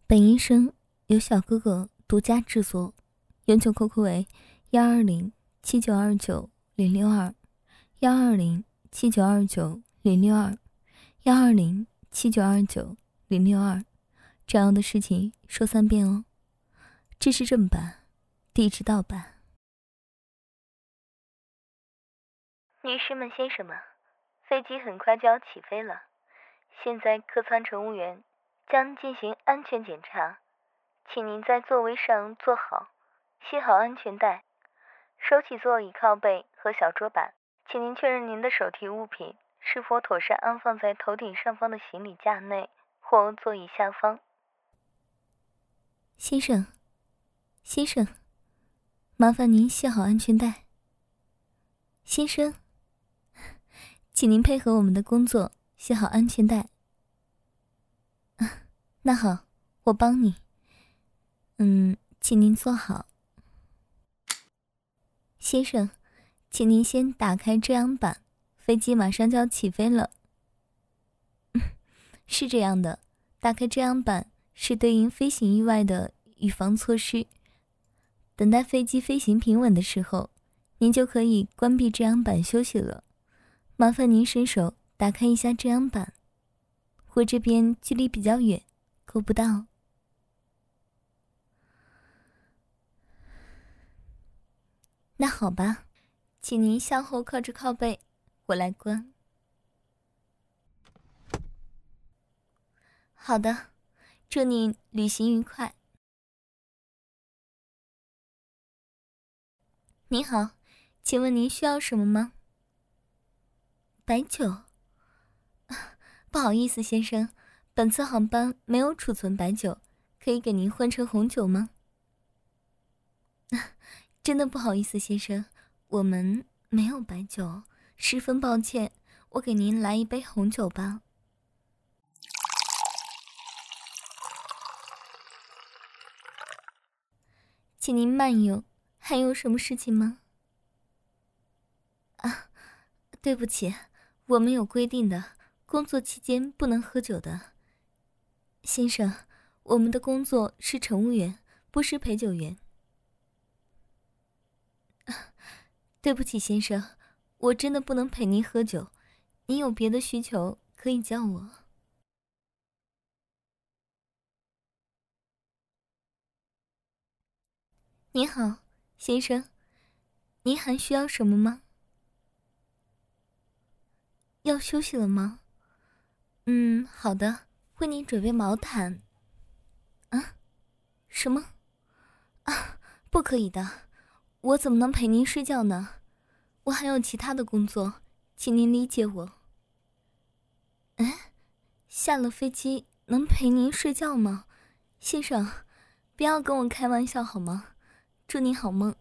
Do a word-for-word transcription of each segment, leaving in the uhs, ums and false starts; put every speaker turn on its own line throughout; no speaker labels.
本音声由小哥哥独家制作，原酒 Q Q 为幺二零七九二九零六二，幺二零七九二九零六二，幺二零七九二九零六二。这样的事情说三遍哦。这是正版，地址盗版。
女士们、先生们，飞机很快就要起飞了，现在客舱乘务员将进行安全检查，请您在座位上坐好，系好安全带，收起座椅靠背和小桌板，请您确认您的手提物品是否妥善安放在头顶上方的行李架内或座椅下方。
先生，先生，麻烦您系好安全带。先生，请您配合我们的工作，系好安全带。啊，那好，我帮你。嗯，请您坐好。先生，请您先打开遮阳板，飞机马上就要起飞了。是这样的，打开遮阳板是对应飞行意外的预防措施。等待飞机飞行平稳的时候，您就可以关闭遮阳板休息了。麻烦您伸手打开一下遮阳板，我这边距离比较远，够不到。那好吧，请您向后靠着靠背，我来关。好的，祝你旅行愉快。您好，请问您需要什么吗？白酒？不好意思，先生，本次航班没有储存白酒，可以给您换成红酒吗？真的不好意思，先生，我们没有白酒，十分抱歉，我给您来一杯红酒吧。请您慢用，还有什么事情吗？啊，对不起，我们有规定的，工作期间不能喝酒的。先生，我们的工作是乘务员，不是陪酒员。对不起，先生，我真的不能陪您喝酒，您有别的需求可以叫我。您好，先生，您还需要什么吗？要休息了吗？嗯，好的，为您准备毛毯。啊？什么？啊，不可以的，我怎么能陪您睡觉呢？我还有其他的工作，请您理解我。哎，下了飞机能陪您睡觉吗？先生，不要跟我开玩笑好吗？祝您好梦。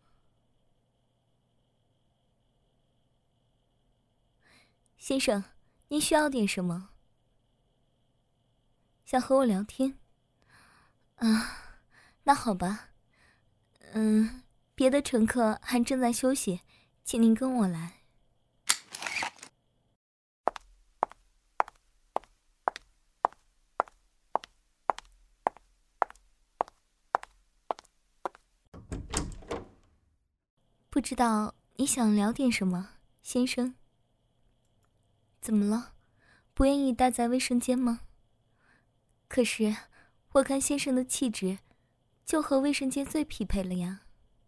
先生，您需要点什么？想和我聊天？啊，那好吧。嗯，别的乘客还正在休息，请您跟我来。不知道你想聊点什么，先生？怎么了？不愿意待在卫生间吗？可是我看先生的气质就和卫生间最匹配了呀。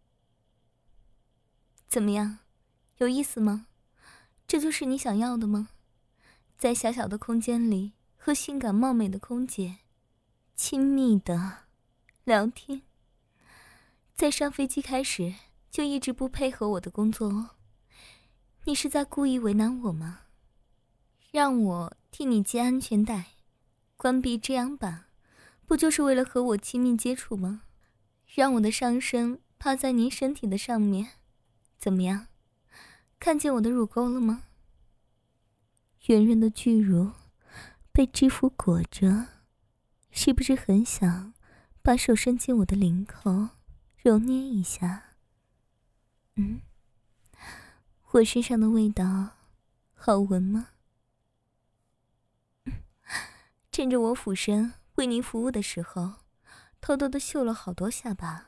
怎么样，有意思吗？这就是你想要的吗？在小小的空间里和性感貌美的空姐亲密的聊天。在上飞机开始就一直不配合我的工作哦，你是在故意为难我吗？让我替你系安全带，关闭遮阳板，不就是为了和我亲密接触吗？让我的上身趴在您身体的上面，怎么样？看见我的乳沟了吗？圆润的巨乳被肌肤裹着，是不是很想把手伸进我的领口揉捏一下？嗯，我身上的味道好闻吗？趁着我俯身为您服务的时候，偷偷的秀了好多下吧。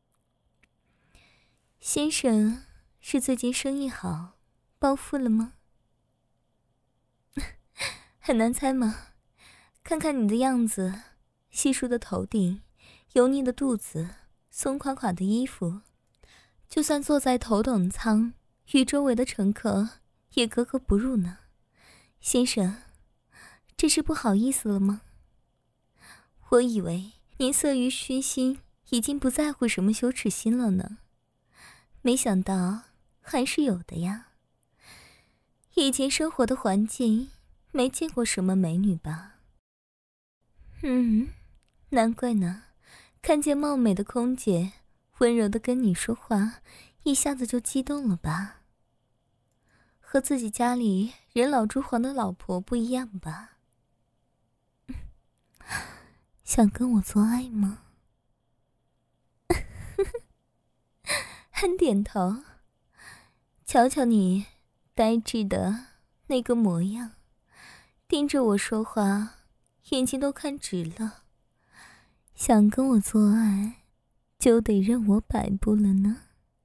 先生是最近生意好，暴富了吗？很难猜吗？看看你的样子，稀疏的头顶，油腻的肚子，松垮垮的衣服，就算坐在头等舱，与周围的乘客也格格不入呢。先生，这是不好意思了吗？我以为您色欲熏心，已经不在乎什么羞耻心了呢，没想到还是有的呀。以前生活的环境没见过什么美女吧？嗯，难怪呢，看见貌美的空姐温柔地跟你说话，一下子就激动了吧？和自己家里人老珠黄的老婆不一样吧？想跟我做爱吗？还点头，瞧瞧你呆滞的那个模样，盯着我说话，眼睛都看直了。想跟我做爱，就得任我摆布了呢。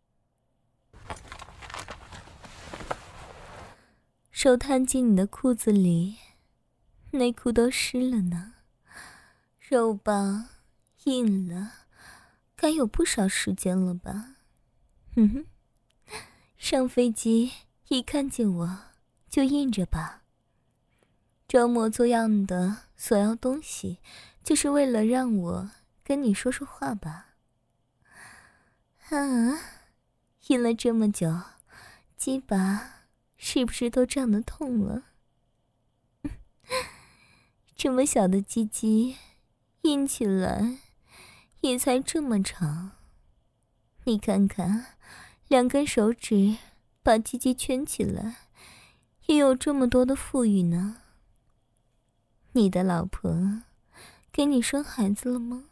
手探进你的裤子里，内裤都湿了呢，肉棒硬了，该有不少时间了吧？嗯哼，上飞机一看见我就硬着吧，装模作样的索要东西，就是为了让我跟你说说话吧？啊，硬了这么久，鸡巴是不是都胀得痛了？这么小的鸡鸡硬起来也才这么长，你看看，两根手指把鸡鸡圈起来，也有这么多的富裕呢。你的老婆给你生孩子了吗？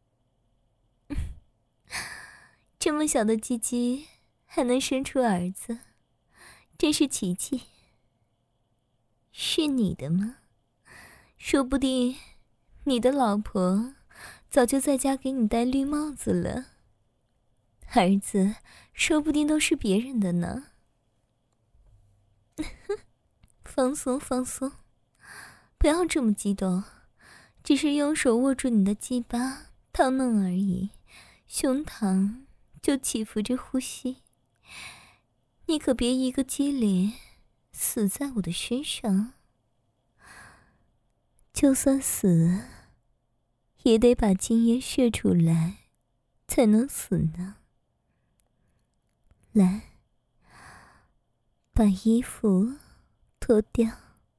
这么小的鸡鸡还能生出儿子，真是奇迹。是你的吗？说不定你的老婆早就在家给你戴绿帽子了，儿子说不定都是别人的呢。放松放松，不要这么激动，只是用手握住你的鸡巴烫弄而已，胸膛就起伏着呼吸。你可别一个机灵死在我的身上，就算死也得把精液血出来才能死呢。来，把衣服脱掉，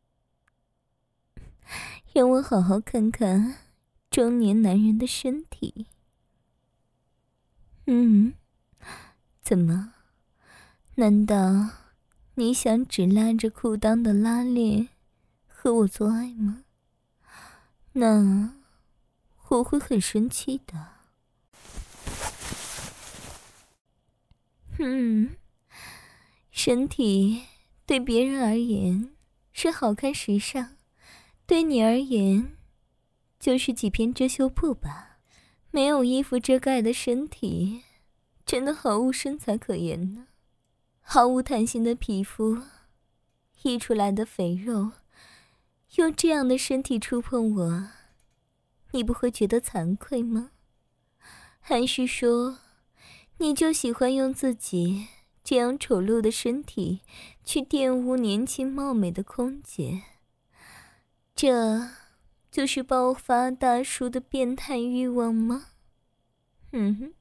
让我好好看看中年男人的身体。嗯，怎么？难道你想只拉着裤裆的拉链和我做爱吗？那我会很生气的。嗯，身体对别人而言是好看时尚，对你而言就是几片遮羞布吧。没有衣服遮盖的身体真的毫无身材可言呢，毫无弹性的皮肤，溢出来的肥肉，用这样的身体触碰我，你不会觉得惭愧吗？还是说你就喜欢用自己这样丑陋的身体去玷污年轻貌美的空姐？这就是暴发大叔的变态欲望吗？嗯哼。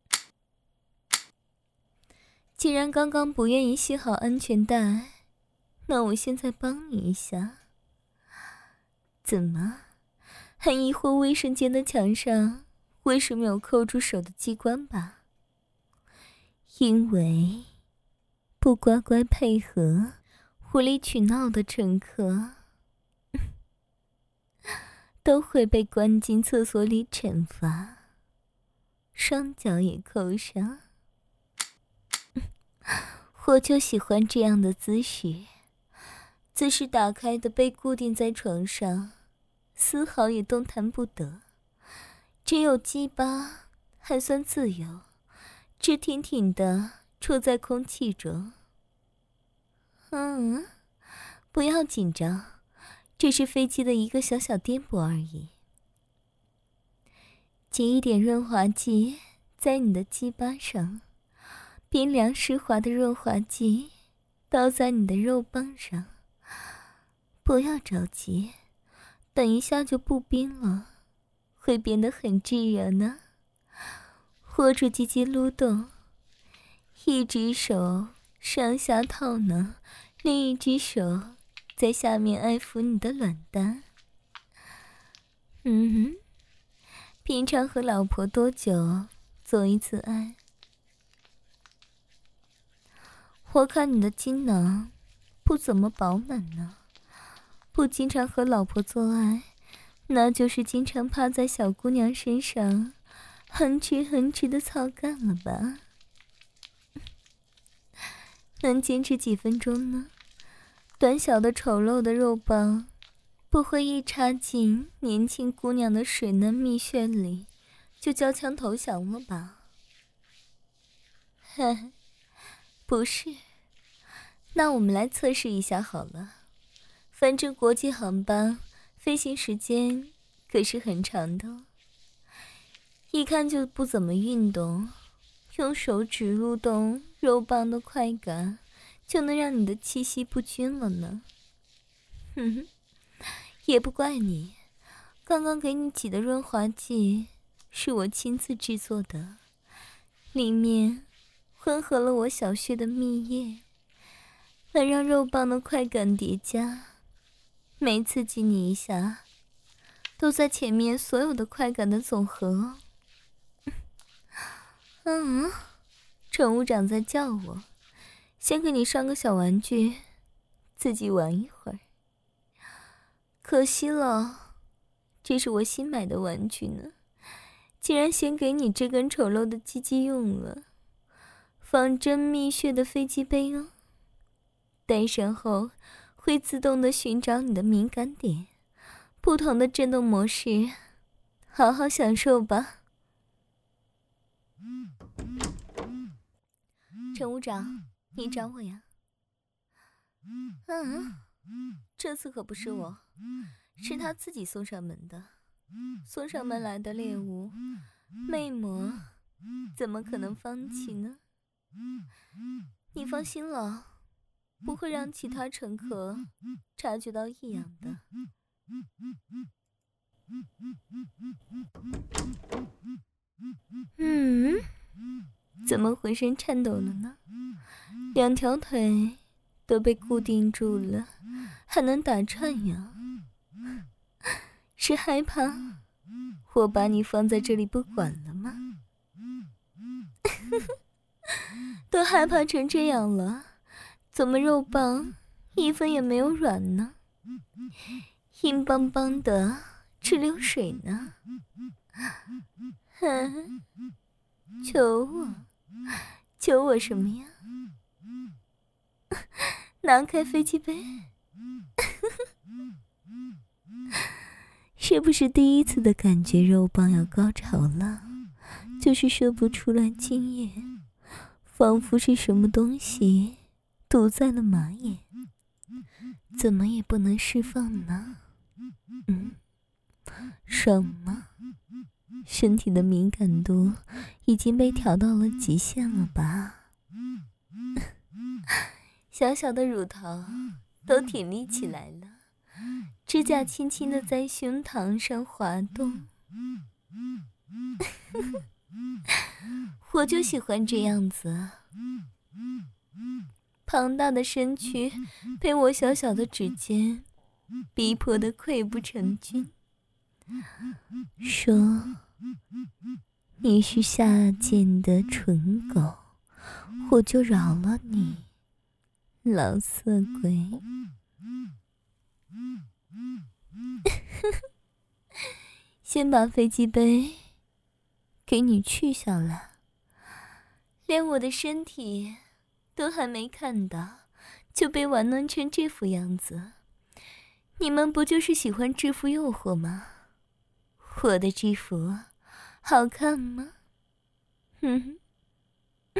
既然刚刚不愿意系好安全带，那我现在帮你一下。怎么，还疑惑卫生间的墙上为什么有扣住手的机关吧？因为不乖乖配合无理取闹的乘客都会被关进厕所里惩罚，双脚也扣上。我就喜欢这样的姿势，姿势打开的被固定在床上， 丝毫也动弹不得，只有鸡巴还算自由，直挺挺地处在空气中。嗯，不要紧张，这是飞机的一个小小颠簸而已。挤一点润滑剂在你的鸡巴上，冰凉湿滑的润滑剂倒在你的肉棒上。不要着急，等一下就不冰了，会变得很炙热呢。握住鸡鸡撸动，一只手上下套弄，另一只手在下面爱抚你的卵蛋。嗯哼，平常和老婆多久做一次爱？我看你的精囊不怎么饱满呢，不经常和老婆做爱，那就是经常趴在小姑娘身上哼哧哼哧的操干了吧？能坚持几分钟呢？短小的丑陋的肉棒不会一插进年轻姑娘的水嫩蜜穴里就交枪投降了吧？嘿，不是，那我们来测试一下好了。反正国际航班飞行时间可是很长的，一看就不怎么运动，用手指撸动肉棒的快感就能让你的气息不均了呢。哼哼，也不怪你，刚刚给你挤的润滑剂是我亲自制作的，里面混合了我小穴的蜜液，能让肉棒的快感叠加，每刺激你一下都在前面所有的快感的总和。嗯，乘务长在叫我，先给你上个小玩具，自己玩一会儿。可惜了，这是我新买的玩具呢，竟然先给你这根丑陋的鸡鸡用了，仿真蜜穴的飞机杯哦。戴上后会自动的寻找你的敏感点，不同的震动模式，好好享受吧。乘务长，你找我呀？嗯，这次可不是我，是他自己送上门的。送上门来的猎物，魅魔怎么可能放弃呢？你放心了，不会让其他乘客察觉到异样的。嗯，怎么浑身颤抖了呢？两条腿都被固定住了，还能打颤呀？是害怕我把你放在这里不管了吗？都害怕成这样了，怎么肉棒一分也没有软呢？硬邦邦的直流水呢？哼，求我，求我什么呀？拿开飞机杯。是不是第一次的感觉肉棒要高潮了，就是说不出来精液，仿佛是什么东西堵在了马眼，怎么也不能释放呢？嗯，爽吗？身体的敏感度已经被调到了极限了吧？小小的乳头都挺立起来了，指甲轻轻地在胸膛上滑动。我就喜欢这样子，庞大的身躯被我小小的指尖逼迫得溃不成军。说你是下贱的蠢狗，我就饶了你，老色鬼。先把飞机杯给你取下来，连我的身体都还没看到，就被玩弄成这副样子， 你们不就是喜欢制服诱惑吗？我的制服好看吗？嗯哼，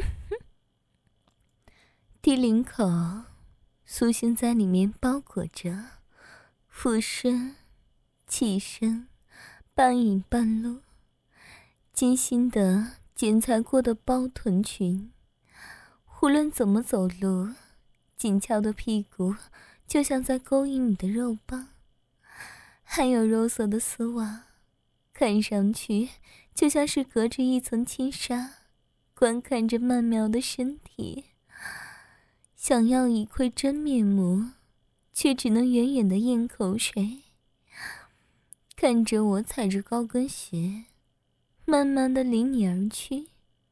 低领口，酥胸在里面包裹着，俯身、起身，半隐半露，精心的剪裁过的包臀裙，无论怎么走路，紧翘的屁股就像在勾引你的肉棒，还有肉色的丝袜，看上去就像是隔着一层轻纱，观看着曼妙的身体。想要一窥真面目，却只能远远的咽口水，看着我踩着高跟鞋慢慢的离你而去。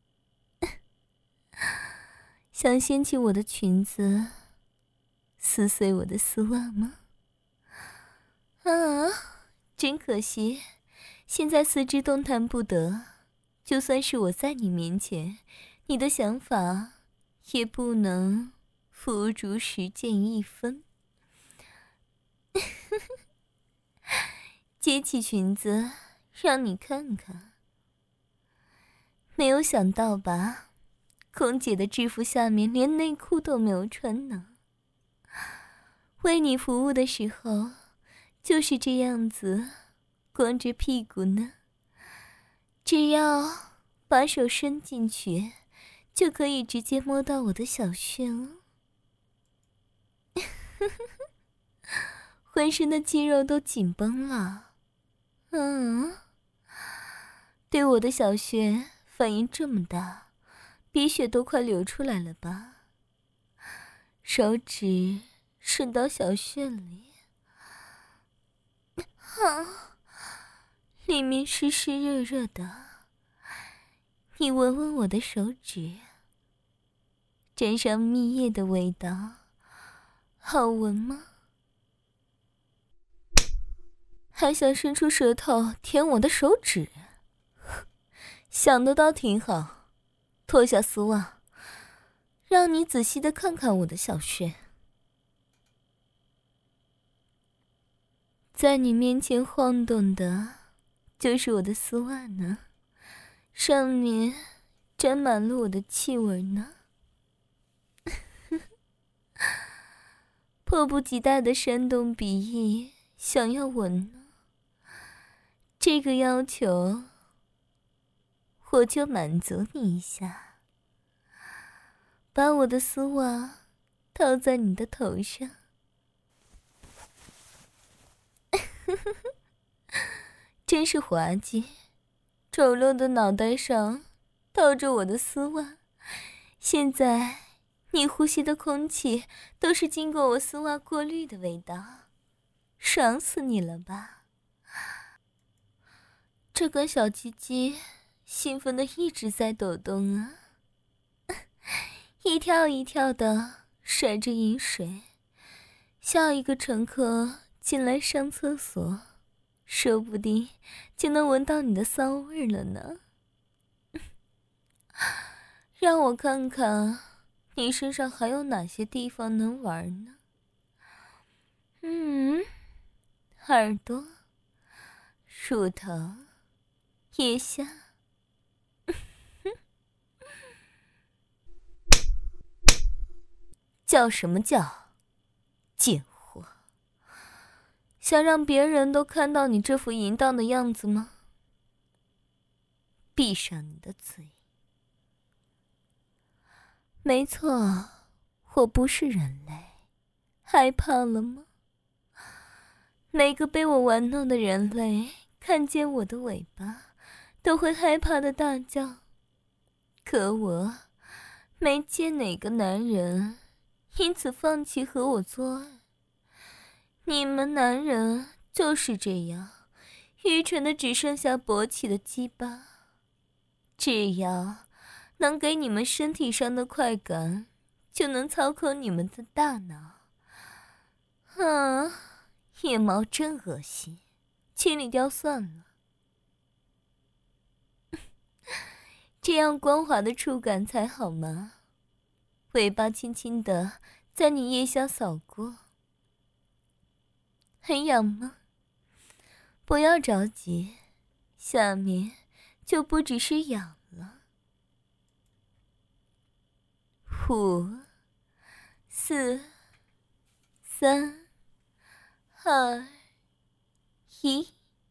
想掀起我的裙子，撕碎我的丝袜吗？啊，真可惜，现在四肢动弹不得，就算是我在你面前，你的想法也不能付诸实践一分。揭起裙子让你看看。没有想到吧，空姐的制服下面连内裤都没有穿呢。为你服务的时候就是这样子，光着屁股呢。只要把手伸进去，就可以直接摸到我的小穴哦。浑身的肌肉都紧绷了。嗯，对我的小穴反应这么大，鼻血都快流出来了吧？手指伸到小穴里，啊，里面湿湿热热的。你闻闻我的手指，沾上蜜液的味道，好闻吗？还想伸出舌头舔我的手指？想的倒挺好，脱下丝袜，让你仔细的看看我的小穴。在你面前晃动的就是我的丝袜呢，上面沾满了我的气味呢。迫不及待的扇动鼻翼，想要闻呢。这个要求我就满足你一下，把我的丝袜套在你的头上。真是滑稽，丑陋的脑袋上套着我的丝袜，现在你呼吸的空气都是经过我丝袜过滤的味道，爽死你了吧？这根小鸡鸡兴奋的一直在抖动啊，一跳一跳的甩着饮水。下一个乘客进来上厕所，说不定就能闻到你的骚味了呢。让我看看你身上还有哪些地方能玩呢？嗯，耳朵、乳头、腋下。叫什么叫？贱货！想让别人都看到你这副淫荡的样子吗？闭上你的嘴！没错，我不是人类，害怕了吗？每个被我玩弄的人类看见我的尾巴都会害怕的大叫，可我没见哪个男人因此放弃和我做爱。你们男人就是这样，愚蠢的只剩下勃起的鸡巴。只要能给你们身体上的快感，就能操控你们的大脑。啊，腋毛真恶心，清理掉算了。这样光滑的触感才好吗？尾巴轻轻的在你腋下扫过， 很痒吗？不要着急，下面就不只是痒了。五、四、三、二、一。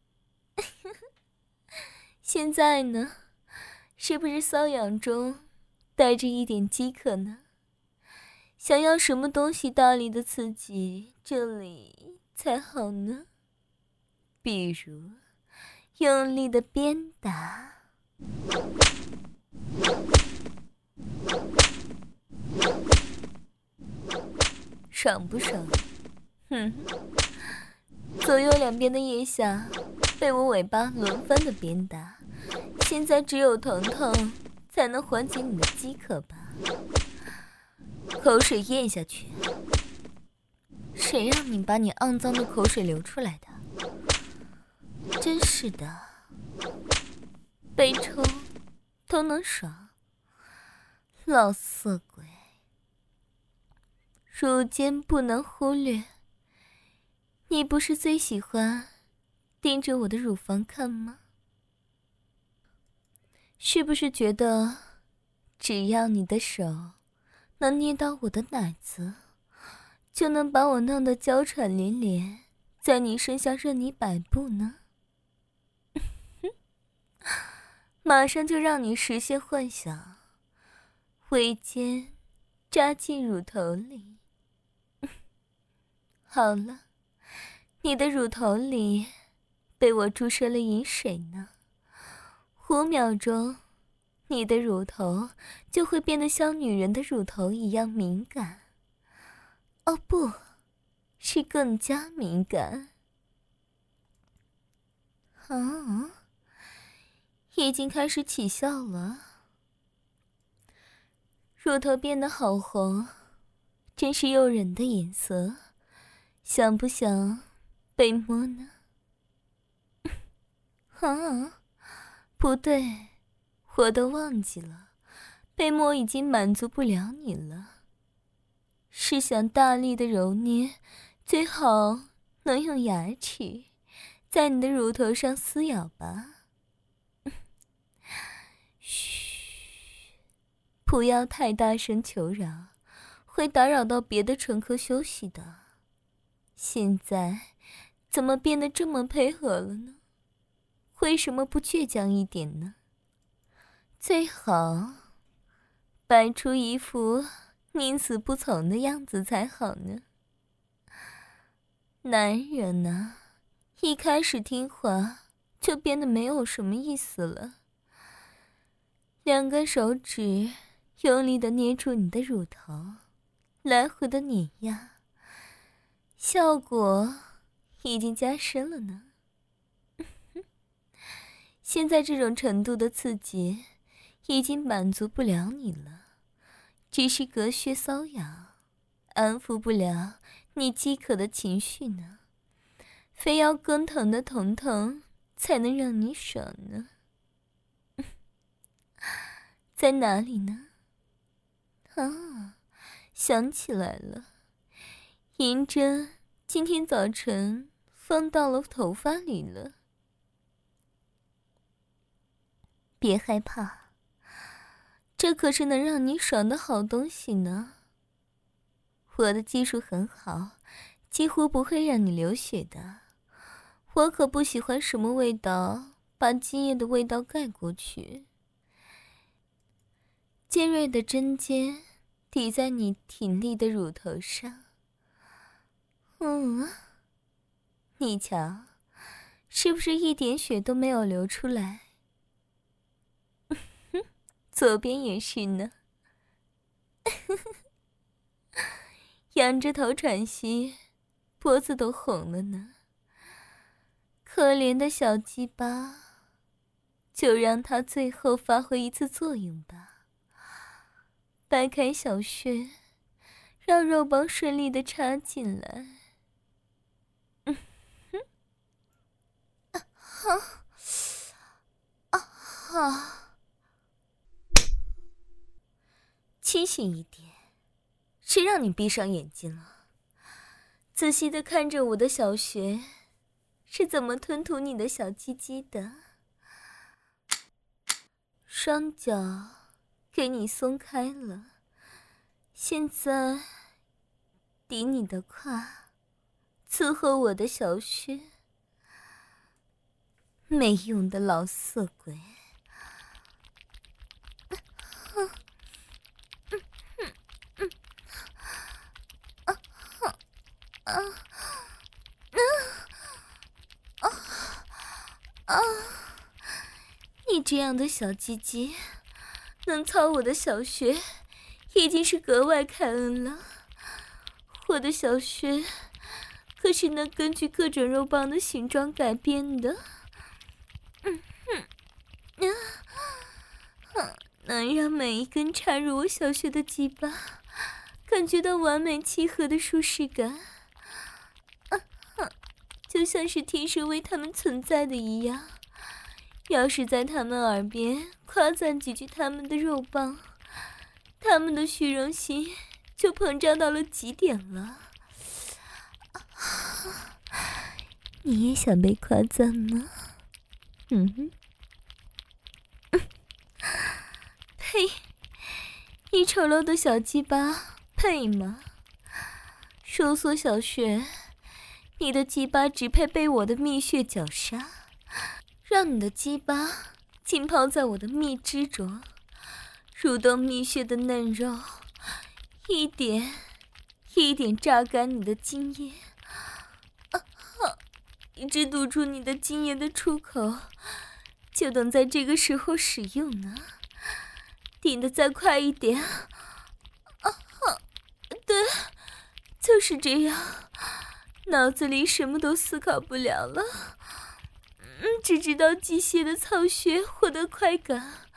现在呢，是不是瘙痒中带着一点饥渴呢？想要什么东西大力的刺激这里才好呢？比如用力的鞭打，爽不爽？哼，左右两边的腋下被我尾巴轮番的鞭打，现在只有疼痛才能缓解你的饥渴吧。口水咽下去，谁让你把你肮脏的口水流出来的？真是的，被抽都能爽，老色鬼。乳尖不能忽略，你不是最喜欢盯着我的乳房看吗？是不是觉得只要你的手能捏到我的奶子，就能把我弄得娇喘连连，在你身下任你摆布呢？马上就让你实现幻想，尾尖扎进乳头里。好了，你的乳头里被我注射了饮水呢，五秒钟你的乳头就会变得像女人的乳头一样敏感。哦不，是更加敏感。啊，已经开始起效了，乳头变得好红，真是诱人的颜色，想不想被摸呢？啊，不对，我都忘记了，被摸已经满足不了你了，是想大力的揉捏，最好能用牙齿在你的乳头上撕咬吧。嘘，不要太大声求饶，会打扰到别的乘客休息的。现在怎么变得这么配合了呢？为什么不倔强一点呢？最好摆出一副宁死不从的样子才好呢。男人呢，一开始听话就变得没有什么意思了。两根手指用力地捏住你的乳头，来回的碾压，效果已经加深了呢。现在这种程度的刺激已经满足不了你了，只是隔靴搔痒，安抚不了你饥渴的情绪呢，非要更疼的疼疼才能让你爽呢。在哪里呢？啊，想起来了，银针今天早晨放到了头发里了。别害怕，这可是能让你爽的好东西呢。我的技术很好，几乎不会让你流血的。我可不喜欢什么味道把精液的味道盖过去。尖锐的针尖抵在你挺立的乳头上。嗯，你瞧，是不是一点血都没有流出来？左边也是呢。仰着头喘息，脖子都红了呢。可怜的小鸡巴，就让它最后发挥一次作用吧。掰开小穴，让肉棒顺利地插进来。嗯哼，啊啊啊！清醒一点，谁让你闭上眼睛了？ 仔细的看着我的小穴是怎么吞吐你的小鸡鸡的。双脚给你松开了，现在抵你的胯，伺候我的小穴。没用的老色鬼。你这样的小鸡鸡能操我的小穴，已经是格外感恩了。我的小穴可是能根据各种肉棒的形状改变的，嗯哼，啊，能让每一根插入我小穴的鸡巴感觉到完美契合的舒适感，啊啊，就像是天生为他们存在的一样。要是在他们耳边夸赞几句他们的肉棒，他们的虚荣心就膨胀到了极点了。你也想被夸赞吗？嗯哼，呸！你丑陋的小鸡巴配吗？收缩小穴，你的鸡巴只配被我的蜜穴绞杀，让你的鸡巴浸泡在我的蜜汁中，蠕动蜜穴的嫩肉，一点一点榨干你的精液，啊啊，一直堵住你的精液的出口，就等在这个时候使用呢。顶得再快一点，啊啊，对，就是这样，脑子里什么都思考不了了，嗯，只知道机械的操穴获得快感，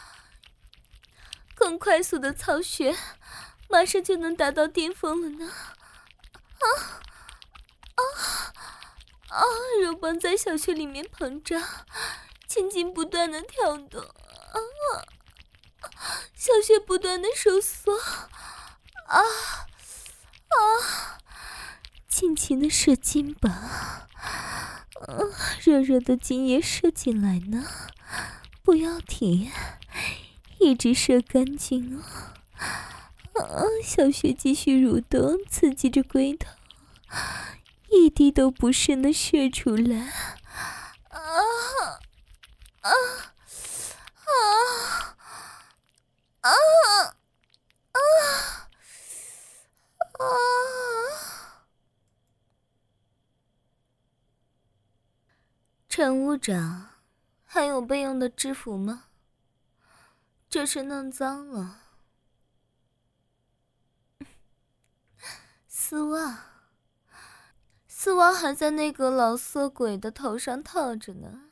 更快速的操穴，马上就能达到巅峰了呢。啊啊啊！肉棒在小穴里面膨胀，青筋不断的跳动，啊！小穴不断的收缩，啊啊！尽情的射精吧，啊，热热的精液射进来呢，不要停，一直射干净哦。啊，小穴继续蠕动，刺激着龟头，一滴都不剩的射出来。啊啊啊！啊啊啊！陈务长，还有备用的制服吗？这是弄脏了。丝袜，丝袜还在那个老色鬼的头上套着呢。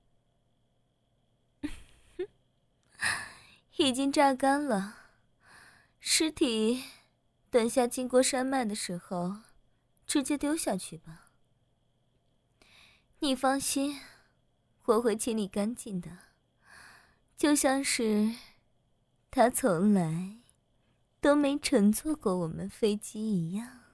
已经榨干了，尸体等下经过山脉的时候直接丢下去吧。你放心，我会清理干净的，就像是他从来都没乘坐过我们飞机一样。